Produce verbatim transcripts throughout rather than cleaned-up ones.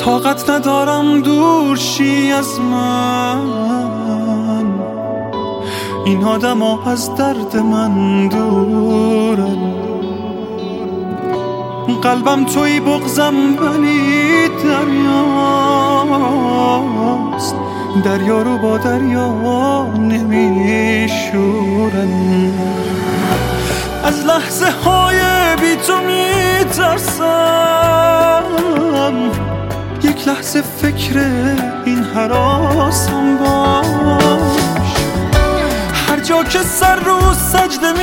طاقت ندارم دور شی از من، این آدم ها از درد من دورن. قلبم توی بغزم ولی دریاست، دریا رو با دریا نمیشورن. از لحظه های بی تو میترسم، یک لحظه فکر این هراسم باش. هر جا که سر رو سجده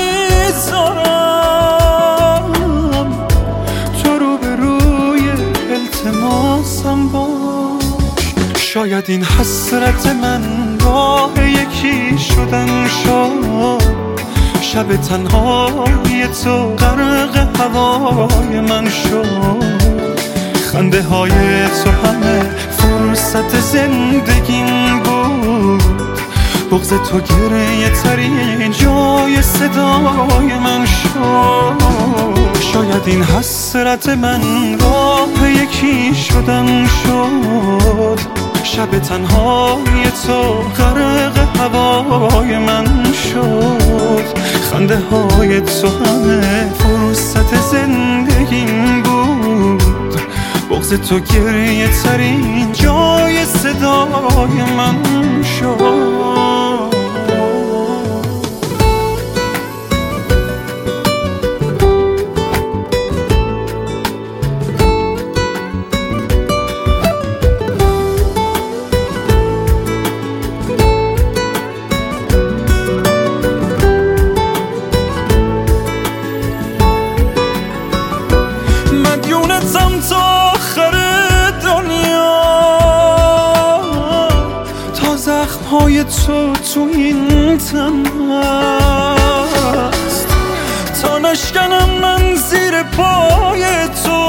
میذارم، تو رو به روی التماسم باش. شاید این حسرت من راه یکی شدن شد، شب تنهای تو غرق هوای من شد. خنده های تو همه فرصت زندگیم بود، بغض تو گریه ترین جای صدای من شد. شاید این حسرت من راه یکی شدن شد، شب تنهای تو غرق هوای من شد. خنده های تو همه فرصت زندگیم بود، بغض تو گریه ترین جای صدای من شد. مدیونتم تا آخر دنیا، تا زخمهای تو تو این تن هست، تا نشکنم من زیر پای تو،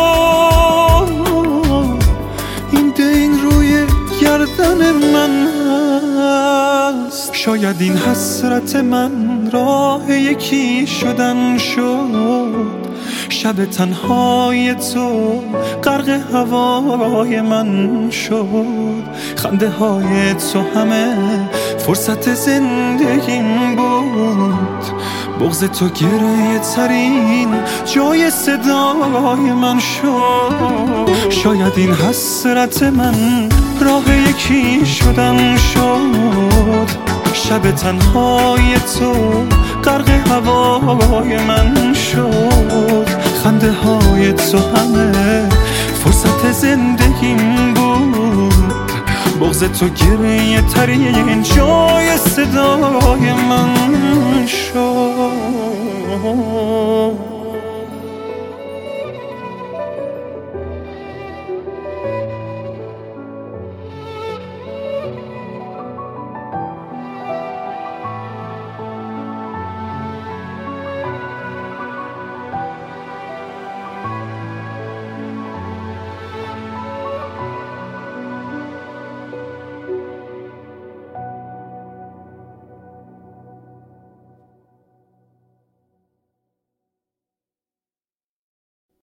این دین روی گردن من هست. شاید این حسرت من راه یکی شدن شد، شب تنهای تو غرق هوای من شد. خنده های تو همه فرصت زندگیم بود، بغض تو گریه ترین جای صدای من شد. شاید این حسرت من راه یکی شدن شد، شب تنهای تو غرق هوای من شد. خنده های تو همه فرصت زندگیم بود، بغض تو گریه ترین جای صدای من شد.